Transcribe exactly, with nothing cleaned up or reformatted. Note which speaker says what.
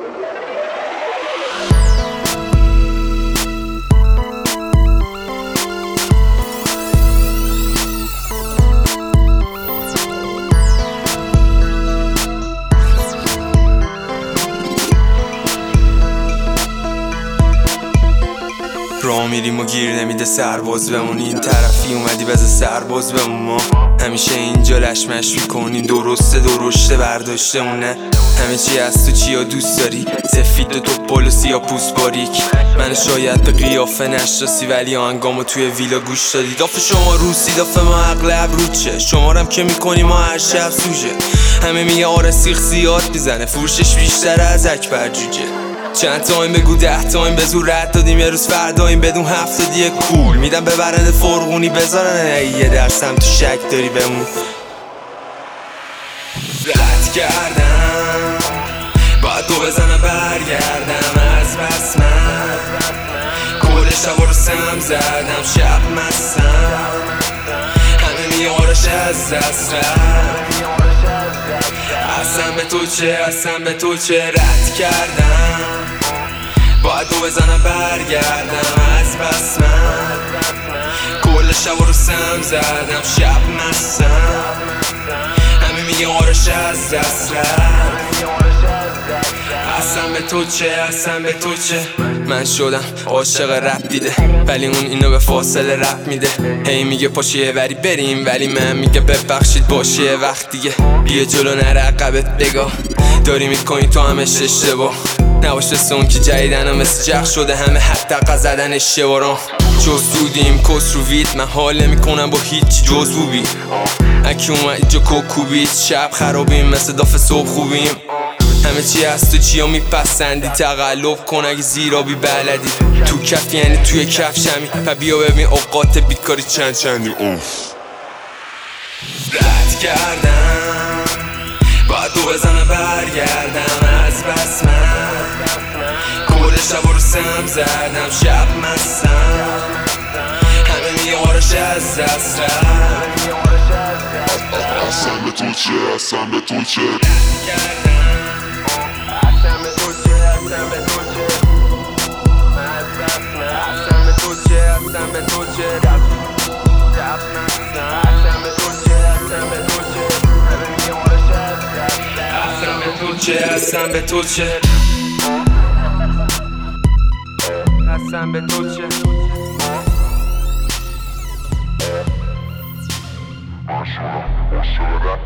Speaker 1: راه میریم و گیر نمیده سرباز بمون، این طرفی اومدی بذار سرباز بمون. ما همیشه اینجا لشمش میکنیم، درسته درشته برداشته اونه. همه چی از تو چیا دوست داری؟ سفید و توپل و سیاه پوست باریک. من شاید به قیافه نشناسی ولی آهنگامو توی ویلا گوش دادی. دافه شما روسی دافه ما اغلب روچه، شمارم که میکنی ما هر شب سوژه. همه میگه آره سیخ زیاد میزنه، فروشش بیشتر از اکبر جوجه. چند تایم بگو ده تایم به زور رد دادیم، یه روز فرداییم بدون هفتادی کول میدم به برنده فرغونی بذارن یه درسم تو شک داری بمون. رد کردم باید دو بزنم برگردم از بس من کل شبا رو سم زدم شب مستم همه میارش از دست رفت اصلا به تو چه اصلا به تو چه. رد کردم باید دو بزنم برگردم از بس من کل شبا رو سم زدم شب مستم همه میگه آرش از دست رفت اصلا به تو چه اصلا به تو چه. من شدم عاشق رپ دیده ولی اون اینو به فاصله رپ میده. هی میگه پاشیه وری بریم ولی من میگه ببخشید باشه وقت دیگه. بیا جلو نره عقبت بگاه داری میکنی تو همش اشتباه. نباش مثل اون که جدیدن هم مثل جخ شده همه حدقه زدن اشتباران. جز دودیم کس رو وید من حال نمیکنم با هیچی جز بوبی. اکی اومد اینجا کوکوبید شب خرابیم مثل داف صبح خوبیم. همه چی از تو چیا میپسندی تقلب کن اگه زیرابی بلدی. تو کف یعنی توی کفشمی و بیا ببین اوقات بیکاری چند چندی. رد کردم باید دو بزنم برگردم از بس من کل شبا رو سم زدم شب مستم همه میارش از دست رفت
Speaker 2: اصلا به تو چه اصلا به تو چه.
Speaker 1: اصلا به تو چه اصلا به تو چه.
Speaker 2: من شدم عاشق رپ